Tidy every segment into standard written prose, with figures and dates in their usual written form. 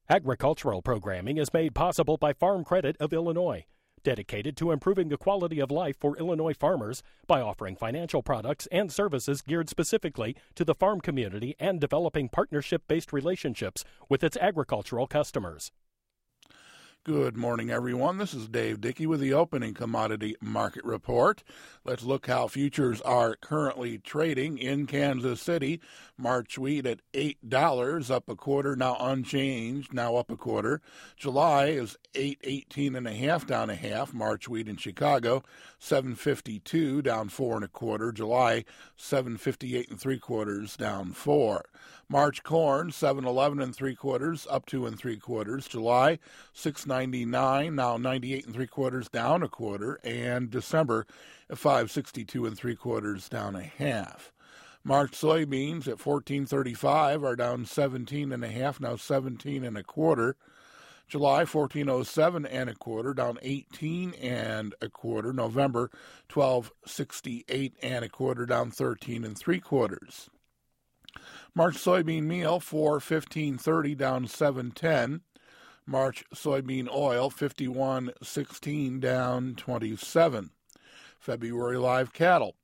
Agricultural programming is made possible by Farm Credit of Illinois, dedicated to improving the quality of life for Illinois farmers by offering financial products and services geared specifically to the farm community and developing partnership-based relationships with its agricultural customers. Good morning, everyone. This is Dave Dickey with the opening commodity market report. Let's look how futures are currently trading in Kansas City. March wheat at $8, up a quarter, now unchanged, now up a quarter. July is $8.18.5, down a half. March wheat in Chicago, $7.52, down 4 1/4. July, $7.58 3/4, down 4. March corn, $7.11 3/4, up 2 3/4. July, $6.99, now 98 3/4, down a quarter, and December at $5.62 3/4, down a half. March soybeans at $14.35 are down 17.5, now 17 1/4. July 14.07 1/4, down 18 1/4. November 12.68 1/4, down 13 3/4. March soybean meal $4.15.30, down 7.10. March soybean oil, 51.16, down 27. February live cattle,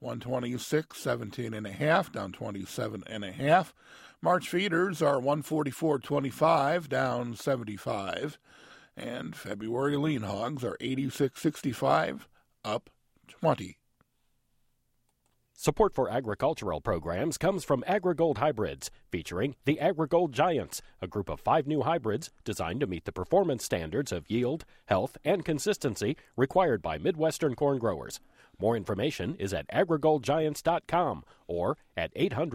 126.17.5, down 27.5. March feeders are 144.25, down 75. And February lean hogs are 86.65, up 20. Support for agricultural programs comes from AgriGold Hybrids, featuring the AgriGold Giants, a group of 5 new hybrids designed to meet the performance standards of yield, health, and consistency required by Midwestern corn growers. More information is at agrigoldgiants.com or at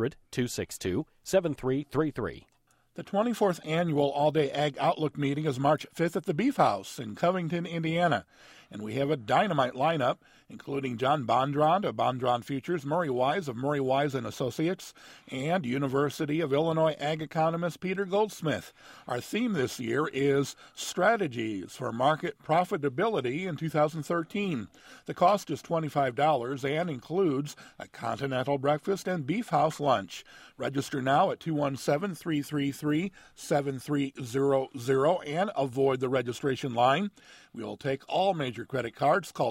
800-262-7333. The 24th Annual All-Day Ag Outlook meeting is March 5th at the Beef House in Covington, Indiana. And we have a dynamite lineup, including John Bondron of Bondron Futures, Murray Wise of Murray Wise & Associates, and University of Illinois ag economist Peter Goldsmith. Our theme this year is Strategies for Market Profitability in 2013. The cost is $25 and includes a continental breakfast and Beef House lunch. Register now at 217-333-7300 and avoid the registration line. We will take all major credit cards. Call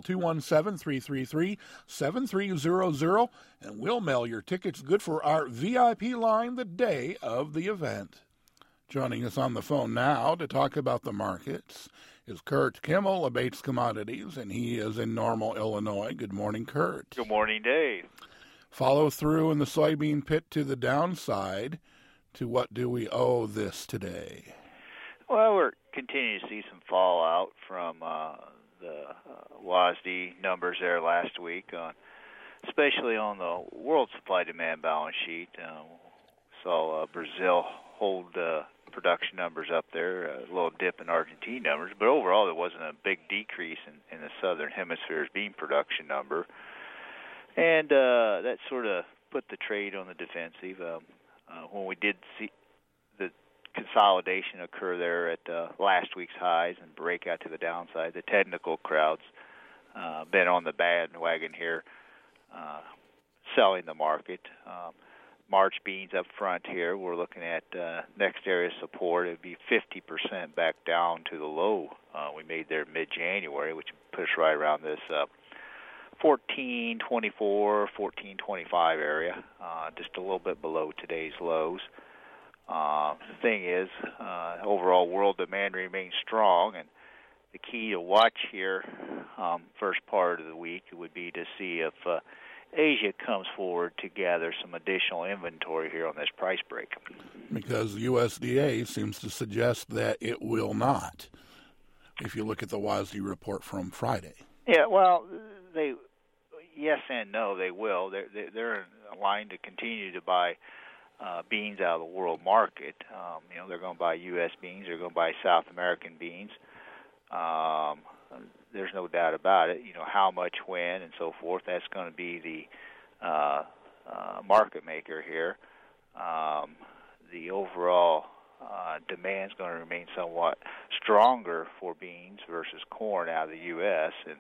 217-333-7300 and we'll mail your tickets good for our VIP line the day of the event. Joining us on the phone now to talk about the markets is Kurt Kimmel of Bates Commodities, and he is in Normal, Illinois. Good morning, Kurt. Good morning, Dave. Follow through in the soybean pit to the downside. To what do we owe this today? Well, we're continuing to see some fallout from the WASDE numbers there last week, especially on the world supply-demand balance sheet. Saw Brazil hold production numbers up there, a little dip in Argentine numbers, but overall there wasn't a big decrease in the southern hemisphere's bean production number. And that sort of put the trade on the defensive. When we did see the consolidation occur there at last week's highs and break out to the downside, the technical crowd's been on the bandwagon here, selling the market. March beans up front here, we're looking at next area of support. It would be 50% back down to the low we made there mid-January, which pushed right around this 1424, 1425 area, just a little bit below today's lows. The thing is, overall world demand remains strong, and the key to watch here first part of the week would be to see if Asia comes forward to gather some additional inventory here on this price break. Because the USDA seems to suggest that it will not, if you look at the WASDE report from Friday. Yeah, well, yes and no, they will. They're aligned to continue to buy beans out of the world market. They're going to buy U.S. beans. They're going to buy South American beans. There's no doubt about it. How much, when, and so forth. That's going to be the market maker here. The overall demand is going to remain somewhat stronger for beans versus corn out of the U.S. And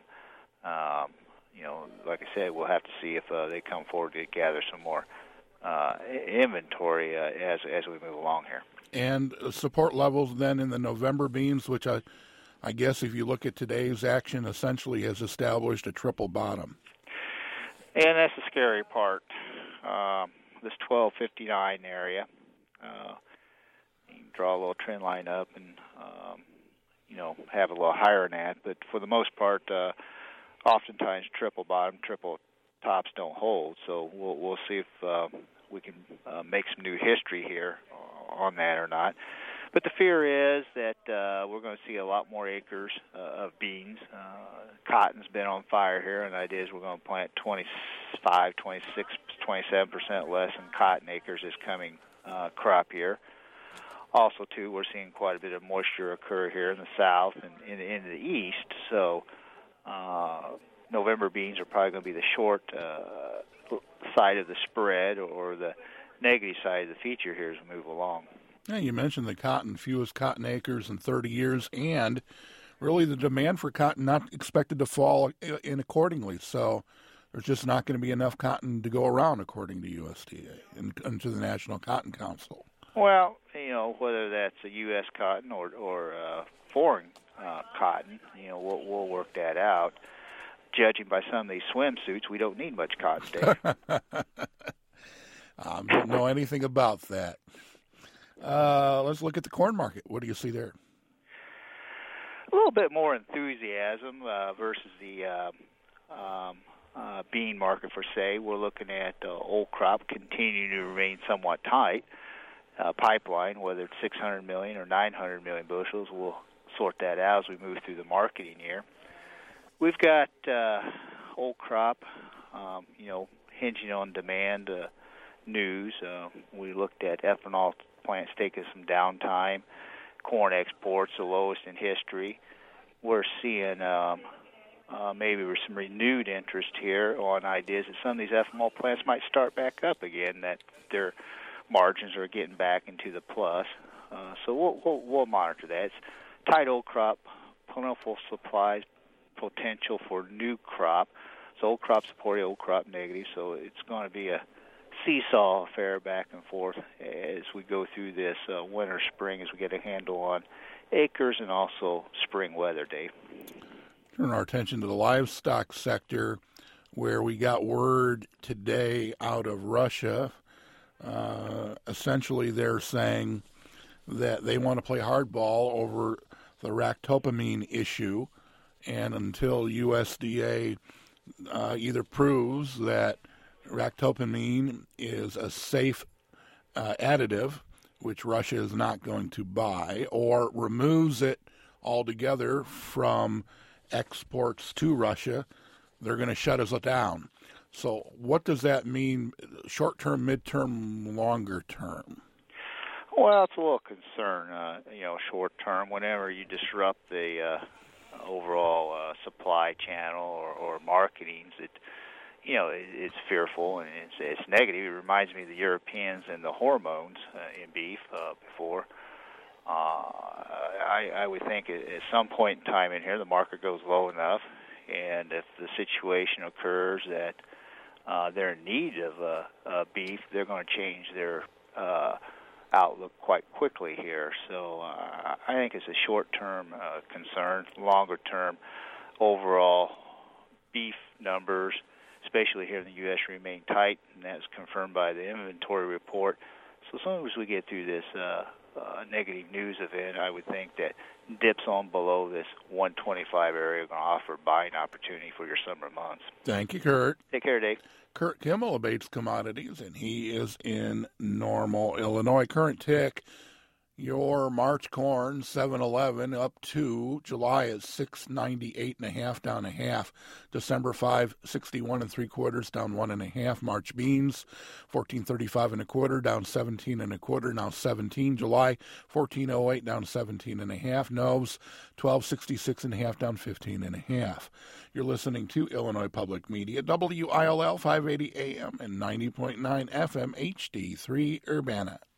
like I said, we'll have to see if they come forward to gather some more inventory as we move along here. And support levels then in the November beans, which I guess if you look at today's action, essentially has established a triple bottom. And that's the scary part. This 1259 area. You can draw a little trend line up and have a little higher than that. But for the most part, oftentimes triple bottom, triple tops don't hold. So we'll see if we can make some new history here on that or not. But the fear is that we're going to see a lot more acres of beans. Cotton's been on fire here, and the idea is we're going to plant 25, 26, 27% less in cotton acres this coming crop year. Also, too, we're seeing quite a bit of moisture occur here in the south and in the east. So November beans are probably going to be the short side of the spread or the negative side of the feature here as we move along. Yeah, you mentioned the cotton, fewest cotton acres in 30 years, and really the demand for cotton not expected to fall in accordingly. So there's just not going to be enough cotton to go around, according to USDA and to the National Cotton Council. Well, whether that's a U.S. cotton or foreign cotton, we'll work that out. Judging by some of these swimsuits, we don't need much cotton, Dave. I don't know anything about that. Let's look at the corn market. What do you see there? A little bit more enthusiasm versus the bean market, per se. We're looking at old crop continuing to remain somewhat tight. Pipeline, whether it's 600 million or 900 million bushels, we'll sort that out as we move through the marketing year. We've got old crop, hinging on demand news. We looked at ethanol plants taking some downtime, corn exports, the lowest in history. We're seeing maybe some renewed interest here on ideas that some of these ethanol plants might start back up again, that their margins are getting back into the plus. So we'll monitor that. It's tight old crop, plentiful supplies, potential for new crop. So old crop supported, old crop negative. So it's going to be a seesaw affair back and forth as we go through this winter, spring, as we get a handle on acres and also spring weather, Dave. Turn our attention to the livestock sector, where we got word today out of Russia. Essentially, they're saying that they want to play hardball over the ractopamine issue, and until USDA either proves that ractopamine is a safe additive, which Russia is not going to buy, or removes it altogether from exports to Russia, they're going to shut us down. So what does that mean, short-term, mid-term, longer-term? Well, it's a little concern, short-term. Whenever you disrupt the overall supply channel or marketing, it's fearful and it's negative. It reminds me of the Europeans and the hormones in beef before. I would think at some point in time in here the market goes low enough, and if the situation occurs that they're in need of beef, they're going to change their outlook quite quickly here. So I think it's a short-term concern. Longer-term, overall beef numbers, especially here in the U.S., remain tight, and that's confirmed by the inventory report. So as long as we get through this negative news event, I would think that dips on below this 125 area are going to offer buying opportunity for your summer months. Thank you, Kurt. Take care, Dave. Kurt Kimmel of Bates Commodities, and he is in Normal, Illinois. Current tick, your March corn, 7.11, up 2. July is 6.98.5, down a half. December 5.61 3/4, down 1.5. March beans, 14.35 1/4, down 17 1/4, now 17. July 14.08, down 17 1/2. Noves 12.66 1/2, down 15 1/2. You're listening to Illinois Public Media, WILL 580 AM and 90.9 FM HD3 Urbana.